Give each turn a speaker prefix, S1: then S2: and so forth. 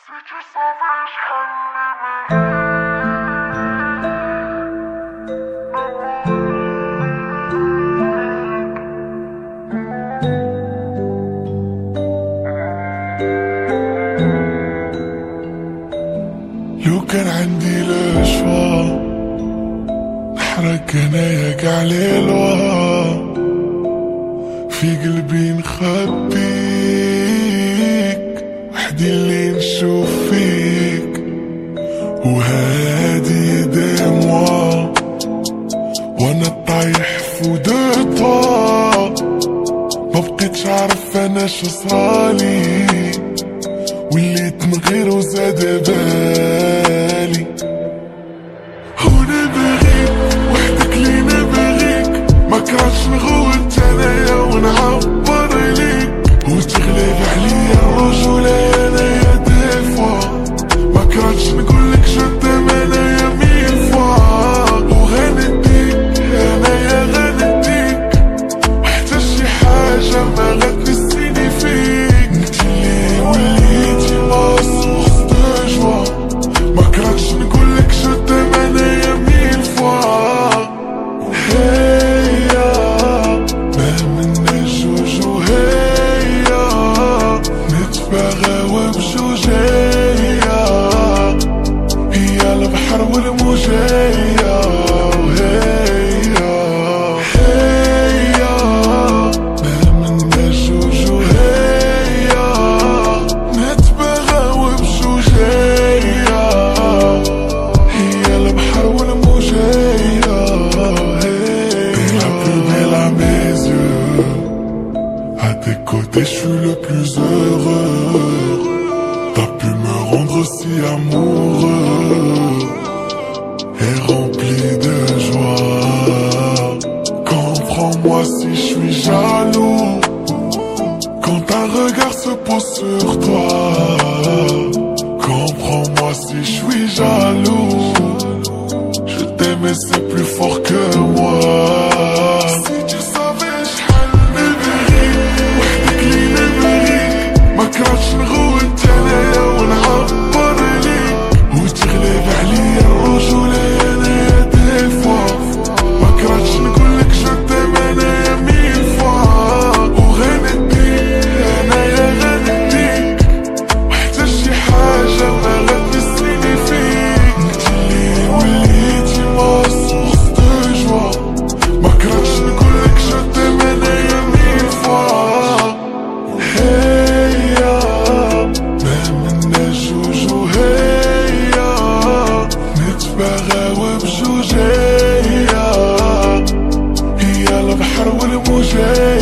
S1: لو كان عندي الشوا نحرق هنايا كاع ليلوا في قلبي نخبيك وحدي اللي نشوف فيك وهادي دي موا وانا طايح في دو طوا ما بقيتش عارف انا شو صرالي وليت نغير وزاد بالي ونبغيك وحدك لي نبغيك ما كرهتش نغوت انايا ونعبر ليك وتغلب عليا الرجولة انايا ديفوا ما كرهتش نقولك شدام انايا ميل فوا وغنديك انايا غنديك وحتى شي حاجة ما غتنسيني فيك انت اللي وليتي مصوص دو جوا ما كرهتش نقولك شدام انايا ميل فوا هيا ما منا جوج وهيا نتباغاو بجوج هي البحر والموجية وهيا هيا ما منا جوج وهيا نتباغاو بجوج هي البحر والموجية La plus belle à mes yeux, à tes côtés je suis le plus heureux. T'as pu me rendre si amoureux et rempli de joie. Comprends-moi si je suis jaloux quand un regard se pose sur toi. Comprends-moi si je suis jaloux. Je t'aime et c'est plus fort que moi. Si tu savais شحال نبغيك وحدك لي نبغيك ما كرهتش نغوت انايا ونعبر ليك وتغلب عليا الرجولة انايا ديفوا ما كرهتش نقولك شدام انايا ميل فوا وغنديك انايا غنديك وحتى شي حاجة ما غتنسيني فيك انت اللي وليتي مصوص دو جوا ما كرهتش نقولك شدام انايا ميل فوا هيا ما منا جوج وهيا نتباغاو بجوج هي البحر والموجية